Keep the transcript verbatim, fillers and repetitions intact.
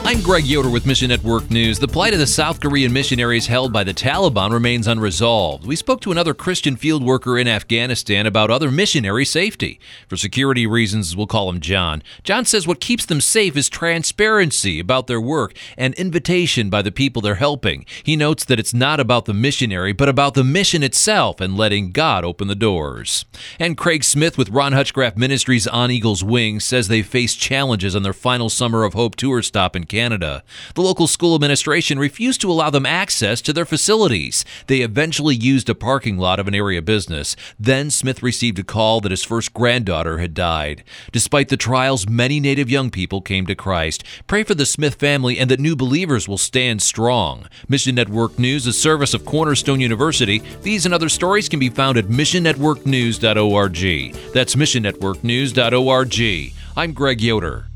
I'm Greg Yoder with Mission Network News. The plight of the South Korean missionaries held by the Taliban remains unresolved. We spoke to another Christian field worker in Afghanistan about other missionary safety. For security reasons, we'll call him John. John says what keeps them safe is transparency about their work and invitation by the people they're helping. He notes that it's not about the missionary, but about the mission itself and letting God open the doors. And Craig Smith with Ron Hutchcraft Ministries On Eagle's Wings says they face challenges on their final Summer of Hope tour stop in Canada. The local school administration refused to allow them access to their facilities. They eventually used a parking lot of an area business. Then Smith received a call that his first granddaughter had died. Despite the trials, many Native young people came to Christ. Pray for the Smith family and that new believers will stand strong. Mission Network News, a service of Cornerstone University. These and other stories can be found at mission network news dot org. That's mission network news dot org. I'm Greg Yoder.